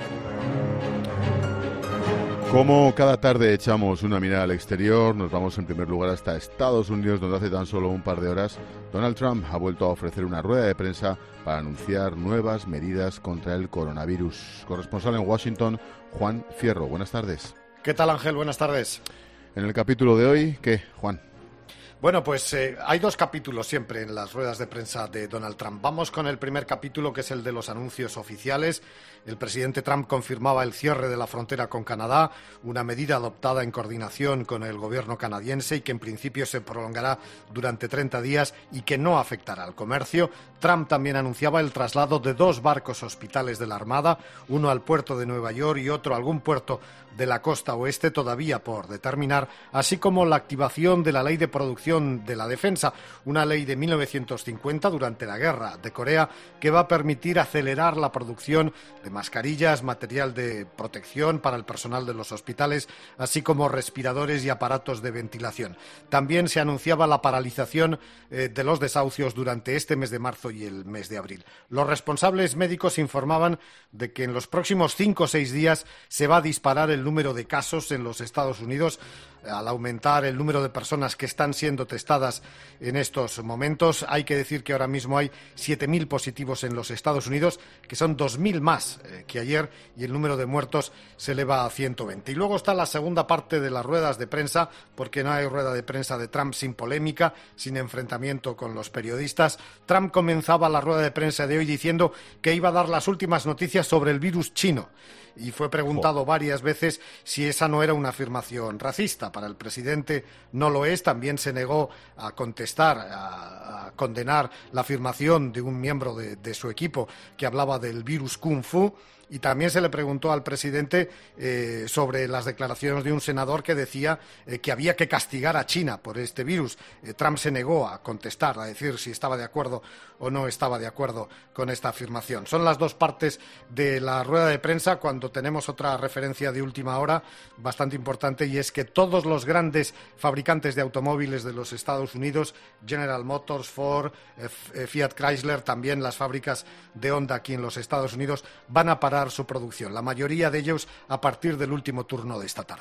Como cada tarde echamos una mirada al exterior, nos vamos en primer lugar hasta Estados Unidos, donde hace tan solo un par de horas Donald Trump ha vuelto a ofrecer una rueda de prensa para anunciar nuevas medidas contra el coronavirus. Corresponsal en Washington, Juan Fierro. Buenas tardes. ¿Qué tal, Ángel? Buenas tardes. En el capítulo de hoy, ¿qué, Juan? Bueno, pues eh, hay dos capítulos siempre en las ruedas de prensa de Donald Trump. Vamos con el primer capítulo, que es el de los anuncios oficiales. El presidente Trump confirmaba el cierre de la frontera con Canadá, una medida adoptada en coordinación con el gobierno canadiense y que en principio se prolongará durante treinta días y que no afectará al comercio. Trump también anunciaba el traslado de dos barcos hospitales de la Armada, uno al puerto de Nueva York y otro a algún puerto de la costa oeste todavía por determinar, así como la activación de la Ley de Producción de la Defensa, una ley de mil novecientos cincuenta durante la Guerra de Corea que va a permitir acelerar la producción de mascarillas, material de protección para el personal de los hospitales, así como respiradores y aparatos de ventilación. También se anunciaba la paralización eh, de los desahucios durante este mes de marzo y el mes de abril. Los responsables médicos informaban de que en los próximos cinco o seis días se va a disparar el número de casos en los Estados Unidos, al aumentar el número de personas que están siendo testadas en estos momentos. Hay que decir que ahora mismo hay siete mil positivos en los Estados Unidos, que son dos mil más eh, que ayer, y el número de muertos se eleva a ciento veinte. Y luego está la segunda parte de las ruedas de prensa, porque no hay rueda de prensa de Trump sin polémica, sin enfrentamiento con los periodistas. Trump comenzaba la rueda de prensa de hoy diciendo que iba a dar las últimas noticias sobre el virus chino. Y fue preguntado varias veces si esa no era una afirmación racista. Para el presidente no lo es. También se negó a contestar, a, a condenar la afirmación de un miembro de, de su equipo que hablaba del virus Kung Fu. Y también se le preguntó al presidente eh, sobre las declaraciones de un senador que decía eh, que había que castigar a China por este virus. Eh, Trump se negó a contestar, a decir si estaba de acuerdo o no estaba de acuerdo con esta afirmación. Son las dos partes de la rueda de prensa, cuando tenemos otra referencia de última hora bastante importante, y es que todos los grandes fabricantes de automóviles de los Estados Unidos, General Motors, Ford, eh, Fiat Chrysler, también las fábricas de Honda aquí en los Estados Unidos, van a parar su producción, la mayoría de ellos a partir del último turno de esta tarde.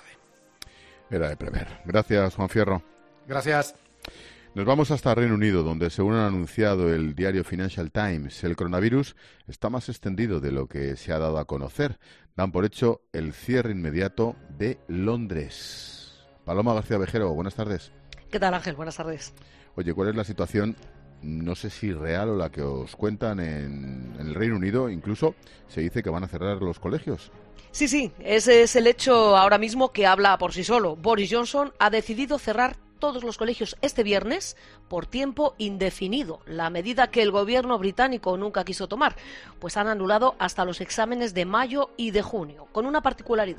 Era de prever. Gracias, Juan Fierro. Gracias. Nos vamos hasta Reino Unido, donde, según ha anunciado el diario Financial Times, el coronavirus está más extendido de lo que se ha dado a conocer. Dan por hecho el cierre inmediato de Londres. Paloma García Vejero, buenas tardes. ¿Qué tal, Ángel? Buenas tardes. Oye, ¿cuál es la situación? No sé si real o la que os cuentan en, en el Reino Unido. Incluso se dice que van a cerrar los colegios. Sí, sí, ese es el hecho ahora mismo que habla por sí solo. Boris Johnson ha decidido cerrar todos los colegios este viernes por tiempo indefinido, la medida que el gobierno británico nunca quiso tomar, pues han anulado hasta los exámenes de mayo y de junio, con una particularidad.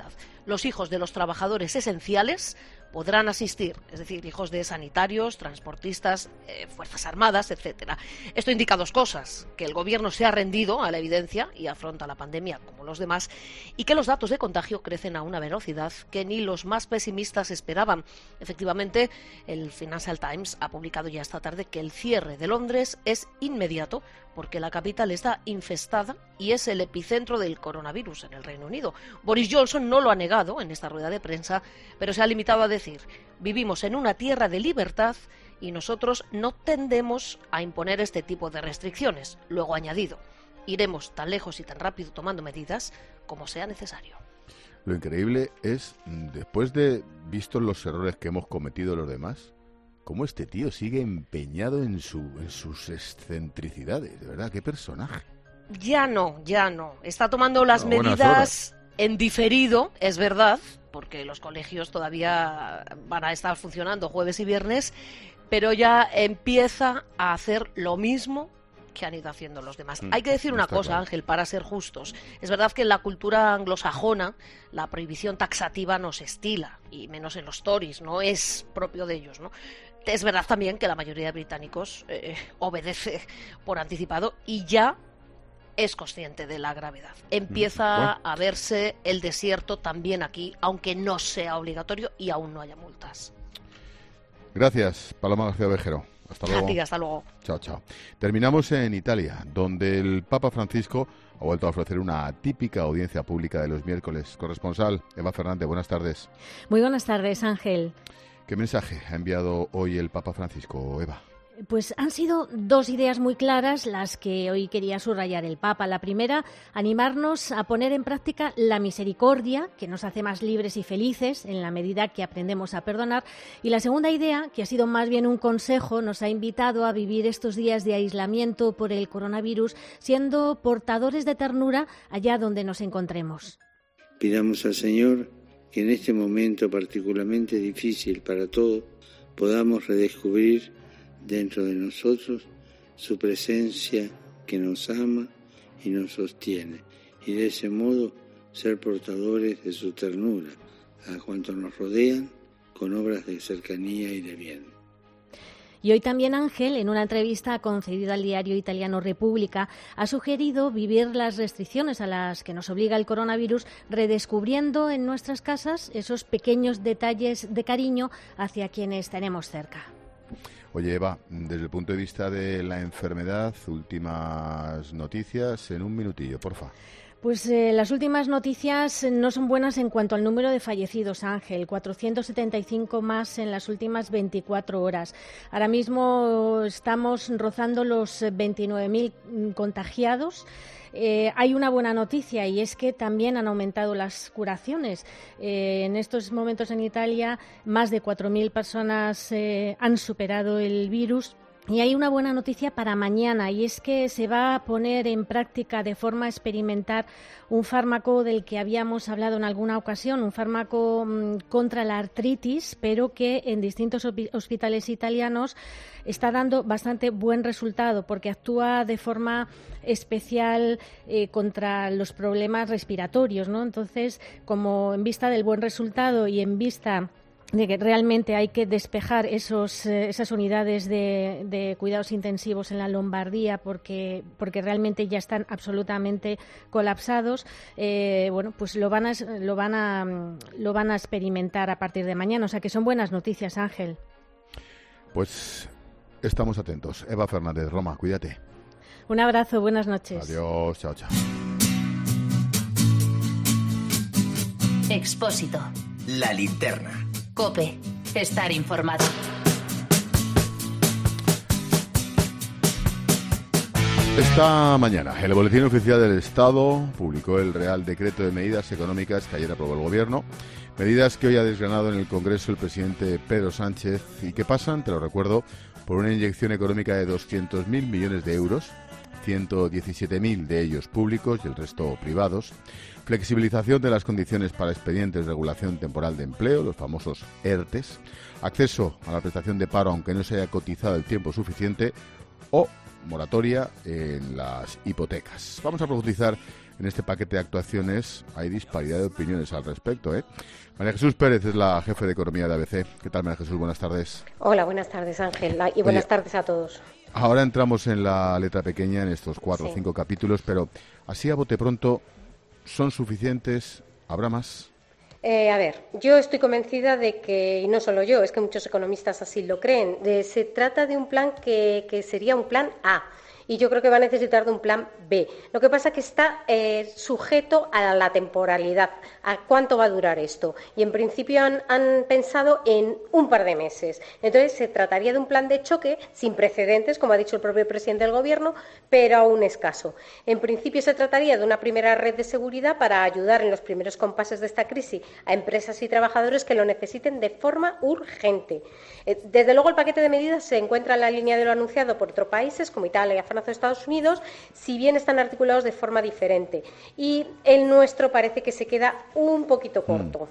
Los hijos de los trabajadores esenciales podrán asistir, es decir, hijos de sanitarios, transportistas, eh, fuerzas armadas, etcétera. Esto indica dos cosas: que el gobierno se ha rendido a la evidencia y afronta la pandemia como los demás, y que los datos de contagio crecen a una velocidad que ni los más pesimistas esperaban. Efectivamente, el Financial Times ha publicado ya esta tarde que el cierre de Londres es inmediato porque la capital está infestada y es el epicentro del coronavirus en el Reino Unido. Boris Johnson no lo ha negado en esta rueda de prensa, pero se ha limitado a decir: vivimos en una tierra de libertad y nosotros no tendemos a imponer este tipo de restricciones. Luego ha añadido: iremos tan lejos y tan rápido tomando medidas como sea necesario. Lo increíble es, después de vistos los errores que hemos cometido los demás, cómo este tío sigue empeñado en, su, en sus excentricidades. De verdad, qué personaje. Ya no, ya no. Está tomando las A buenas medidas en diferido, es verdad, porque los colegios todavía van a estar funcionando jueves y viernes, pero ya empieza a hacer lo mismo que han ido haciendo los demás. Mm, Hay que decir una está cosa, claro. Ángel, para ser justos. Es verdad que en la cultura anglosajona la prohibición taxativa no se estila, y menos en los Tories, no es propio de ellos, ¿no? Es verdad también que la mayoría de británicos eh, obedece por anticipado y ya es consciente de la gravedad. Empieza Bueno. a verse el desierto también aquí, aunque no sea obligatorio y aún no haya multas. Gracias, Paloma García Ovejero. Hasta luego. A ti, hasta luego. Chao, chao. Terminamos en Italia, donde el Papa Francisco ha vuelto a ofrecer una típica audiencia pública de los miércoles. Corresponsal Eva Fernández, buenas tardes. Muy buenas tardes, Ángel. ¿Qué mensaje ha enviado hoy el Papa Francisco, Eva? Pues han sido dos ideas muy claras las que hoy quería subrayar el Papa. La primera, animarnos a poner en práctica la misericordia, que nos hace más libres y felices en la medida que aprendemos a perdonar. Y la segunda idea, que ha sido más bien un consejo, nos ha invitado a vivir estos días de aislamiento por el coronavirus, siendo portadores de ternura allá donde nos encontremos. Pidamos al Señor que en este momento particularmente difícil para todos podamos redescubrir dentro de nosotros su presencia que nos ama y nos sostiene, y de ese modo ser portadores de su ternura a cuantos nos rodean con obras de cercanía y de bien. Y hoy también Ángel, en una entrevista concedida al diario italiano República, ha sugerido vivir las restricciones a las que nos obliga el coronavirus, redescubriendo en nuestras casas esos pequeños detalles de cariño hacia quienes tenemos cerca. Oye, Eva, desde el punto de vista de la enfermedad, últimas noticias en un minutillo, porfa. Pues eh, las últimas noticias no son buenas en cuanto al número de fallecidos, Ángel. cuatrocientos setenta y cinco más en las últimas veinticuatro horas. Ahora mismo estamos rozando los veintinueve mil contagiados. Eh, hay una buena noticia y es que también han aumentado las curaciones. Eh, en estos momentos en Italia más de cuatro mil personas eh, han superado el virus. Y hay una buena noticia para mañana, y es que se va a poner en práctica de forma experimental un fármaco del que habíamos hablado en alguna ocasión, un fármaco mmm, contra la artritis, pero que en distintos hospitales italianos está dando bastante buen resultado porque actúa de forma especial eh, contra los problemas respiratorios, ¿no? Entonces, como en vista del buen resultado y en vista de que realmente hay que despejar esos, eh, esas unidades de, de cuidados intensivos en la Lombardía porque, porque realmente ya están absolutamente colapsados, eh, bueno, pues lo van, a, lo, van a, lo van a experimentar a partir de mañana. O sea que son buenas noticias, Ángel. Pues estamos atentos. Eva Fernández, Roma, cuídate. Un abrazo, buenas noches. Adiós, chao, chao. Expósito. La linterna. COPE. Estar informado. Esta mañana, el Boletín Oficial del Estado publicó el Real Decreto de Medidas Económicas que ayer aprobó el Gobierno. Medidas que hoy ha desgranado en el Congreso el presidente Pedro Sánchez y que pasan, te lo recuerdo, por una inyección económica de doscientos mil millones de euros, ciento diecisiete mil de ellos públicos y el resto privados. Flexibilización de las condiciones para expedientes de regulación temporal de empleo, los famosos ERTES. Acceso a la prestación de paro aunque no se haya cotizado el tiempo suficiente. O moratoria en las hipotecas. Vamos a profundizar en este paquete de actuaciones hay disparidad de opiniones al respecto, ¿eh? María Jesús Pérez es la jefe de Economía de A B C. ¿Qué tal, María Jesús? Buenas tardes. Hola, buenas tardes, Ángel, y buenas Oye, tardes a todos. Ahora entramos en la letra pequeña, en estos cuatro o Sí. cinco capítulos, pero así a bote pronto, ¿son suficientes? ¿Habrá más? Eh, a ver, yo estoy convencida de que, y no solo yo, es que muchos economistas así lo creen, de, se trata de un plan que, que sería un plan A. Y yo creo que va a necesitar de un plan B. Lo que pasa es que está eh, sujeto a la temporalidad, a cuánto va a durar esto. Y en principio han, han pensado en un par de meses. Entonces se trataría de un plan de choque sin precedentes, como ha dicho el propio presidente del Gobierno, pero aún escaso. En principio se trataría de una primera red de seguridad para ayudar en los primeros compases de esta crisis a empresas y trabajadores que lo necesiten de forma urgente. Eh, desde luego el paquete de medidas se encuentra en la línea de lo anunciado por otros países, como Italia, Francia, Estados Unidos, si bien están articulados de forma diferente. Y el nuestro parece que se queda un poquito corto.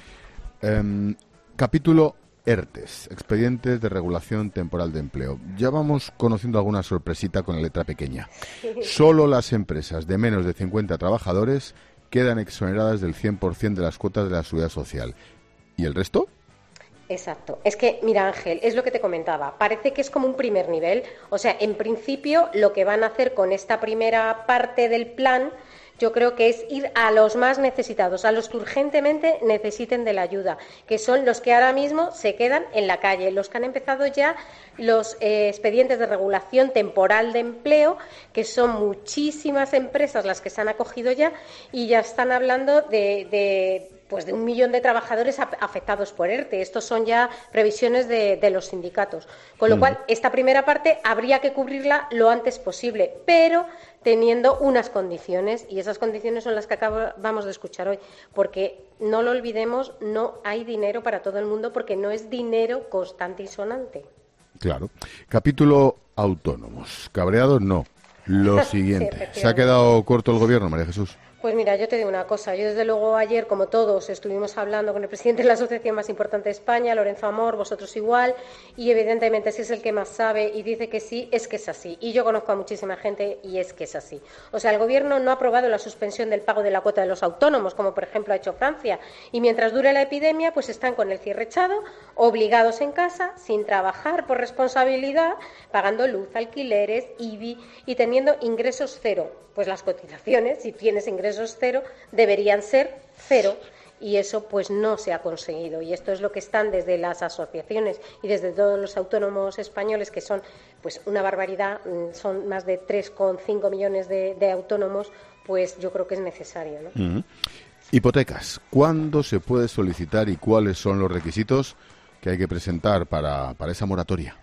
Mm. Eh, capítulo ERTES, Expedientes de Regulación Temporal de Empleo. Ya vamos conociendo alguna sorpresita con la letra pequeña. Solo las empresas de menos de cincuenta trabajadores quedan exoneradas del cien por ciento de las cuotas de la Seguridad Social. ¿Y el resto? Exacto. Es que, mira, Ángel, es lo que te comentaba. Parece que es como un primer nivel. O sea, en principio, lo que van a hacer con esta primera parte del plan, yo creo que es ir a los más necesitados, a los que urgentemente necesiten de la ayuda, que son los que ahora mismo se quedan en la calle, los que han empezado ya los eh, expedientes de regulación temporal de empleo, que son muchísimas empresas las que se han acogido ya y ya están hablando de... de pues de un millón de trabajadores afectados por ERTE. Estos son ya previsiones de, de los sindicatos. Con lo mm. cual, esta primera parte habría que cubrirla lo antes posible, pero teniendo unas condiciones, y esas condiciones son las que acabamos de escuchar hoy, porque no lo olvidemos, no hay dinero para todo el mundo, porque no es dinero constante y sonante. Claro. Capítulo autónomos. Cabreados no. Lo siguiente. Sí, ¿Se ha quedado corto el Gobierno, María Jesús? Pues mira, yo te digo una cosa. Yo desde luego ayer, como todos, estuvimos hablando con el presidente de la asociación más importante de España, Lorenzo Amor, vosotros igual, y evidentemente si es el que más sabe y dice que sí, es que es así. Y yo conozco a muchísima gente y es que es así. O sea, el Gobierno no ha aprobado la suspensión del pago de la cuota de los autónomos, como por ejemplo ha hecho Francia. Y mientras dure la epidemia, pues están con el cierre echado, obligados en casa, sin trabajar por responsabilidad, pagando luz, alquileres, I B I y teniendo ingresos cero. Pues las cotizaciones, si tienes ingresos cero, deberían ser cero. Y eso pues no se ha conseguido. Y esto es lo que están desde las asociaciones y desde todos los autónomos españoles, que son pues una barbaridad, son más de tres coma cinco millones de, de autónomos, pues yo creo que es necesario, ¿no? Mm. Hipotecas. ¿Cuándo se puede solicitar y cuáles son los requisitos que hay que presentar para, para esa moratoria?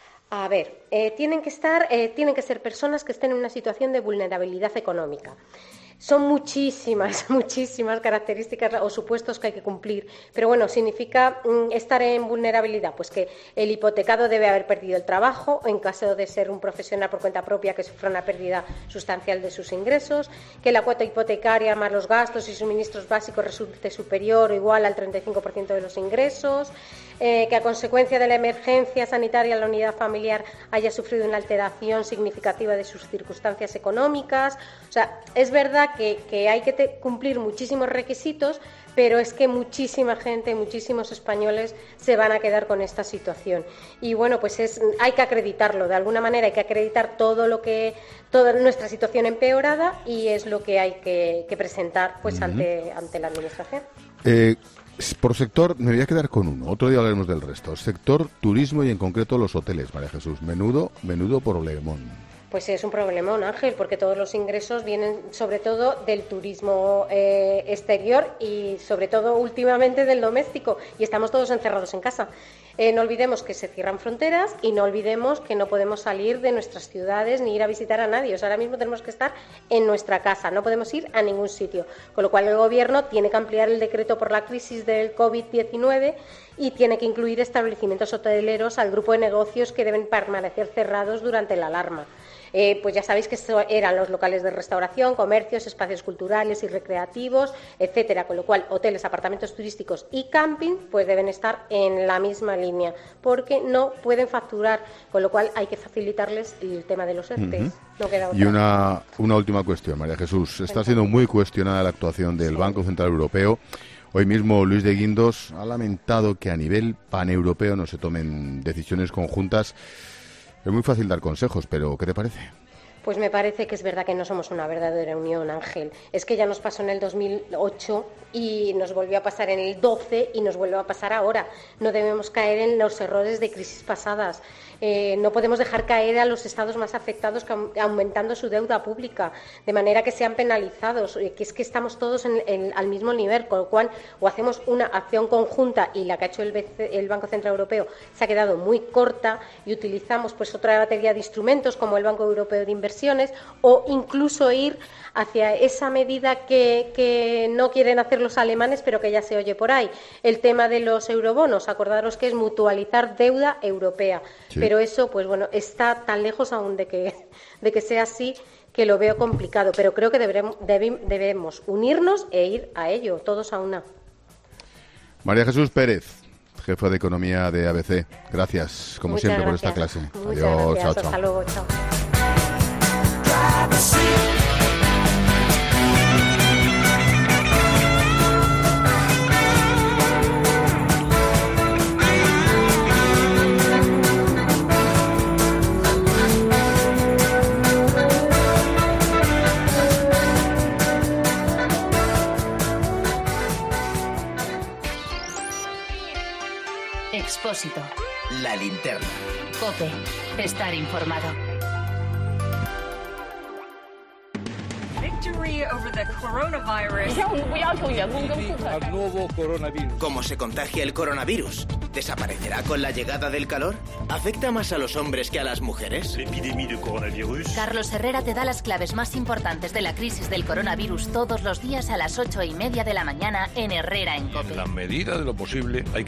A ver, eh, tienen que estar, eh, tienen que ser personas que estén en una situación de vulnerabilidad económica. Son muchísimas, muchísimas características o supuestos que hay que cumplir. Pero bueno, significa mm, estar en vulnerabilidad, pues que el hipotecado debe haber perdido el trabajo, en caso de ser un profesional por cuenta propia que sufra una pérdida sustancial de sus ingresos, que la cuota hipotecaria más los gastos y suministros básicos resulte superior o igual al treinta y cinco por ciento de los ingresos, eh, que a consecuencia de la emergencia sanitaria la unidad familiar haya sufrido una alteración significativa de sus circunstancias económicas. O sea, es verdad Que, que hay que te, cumplir muchísimos requisitos, pero es que muchísima gente, muchísimos españoles se van a quedar con esta situación. Y bueno, pues es, hay que acreditarlo, de alguna manera hay que acreditar todo lo que, toda nuestra situación empeorada, y es lo que hay que, que presentar pues uh-huh. ante, ante la Administración. Eh, por sector, me voy a quedar con uno, otro día hablaremos del resto. Sector turismo y en concreto los hoteles, María Jesús. Menudo, menudo problemón. Pues es un problemón, Ángel, porque todos los ingresos vienen sobre todo del turismo eh, exterior y sobre todo últimamente del doméstico, y estamos todos encerrados en casa. Eh, no olvidemos que se cierran fronteras y no olvidemos que no podemos salir de nuestras ciudades ni ir a visitar a nadie. O sea, ahora mismo tenemos que estar en nuestra casa, no podemos ir a ningún sitio. Con lo cual el Gobierno tiene que ampliar el decreto por la crisis del COVID diecinueve y tiene que incluir establecimientos hoteleros al grupo de negocios que deben permanecer cerrados durante la alarma. Eh, pues ya sabéis que esto eran los locales de restauración, comercios, espacios culturales y recreativos, etcétera, con lo cual hoteles, apartamentos turísticos y camping pues deben estar en la misma línea, porque no pueden facturar, con lo cual hay que facilitarles el tema de los E R T E. Uh-huh. No queda otra. Y una, una última cuestión, María Jesús. Está siendo muy cuestionada la actuación del Banco Central Europeo. Hoy mismo Luis de Guindos ha lamentado que a nivel paneuropeo no se tomen decisiones conjuntas. Es muy fácil dar consejos, pero ¿qué te parece? Pues me parece que es verdad que no somos una verdadera unión, Ángel. Es que ya nos pasó en el dos mil ocho y nos volvió a pasar en el doce y nos vuelve a pasar ahora. No debemos caer en los errores de crisis pasadas. Eh, no podemos dejar caer a los estados más afectados aumentando su deuda pública, de manera que sean penalizados, que es que estamos todos en, en, al mismo nivel, con lo cual o hacemos una acción conjunta, y la que ha hecho el, B C, el Banco Central Europeo se ha quedado muy corta, y utilizamos pues otra batería de instrumentos como el Banco Europeo de Inversiones, o incluso ir hacia esa medida que, que no quieren hacer los alemanes, pero que ya se oye por ahí, el tema de los eurobonos. Acordaros que es mutualizar deuda europea. Sí. Pero eso, pues bueno, está tan lejos aún de que, de que sea así, que lo veo complicado. Pero creo que deberemos, debe, debemos unirnos e ir a ello, todos a una. María Jesús Pérez, jefa de Economía de A B C. Gracias, como Muchas siempre, gracias. por esta clase. Muchas Adiós, gracias. chao, Hasta chao. luego, chao. Expósito. La linterna. COPE. Estar informado. Victory over the coronavirus. Nuevo coronavirus. ¿Cómo se contagia el coronavirus? ¿Desaparecerá con la llegada del calor? ¿Afecta más a los hombres que a las mujeres? L'épidémie de coronavirus. Carlos Herrera te da las claves más importantes de la crisis del coronavirus todos los días a las ocho y media de la mañana en Herrera en COPE. En la medida de lo posible hay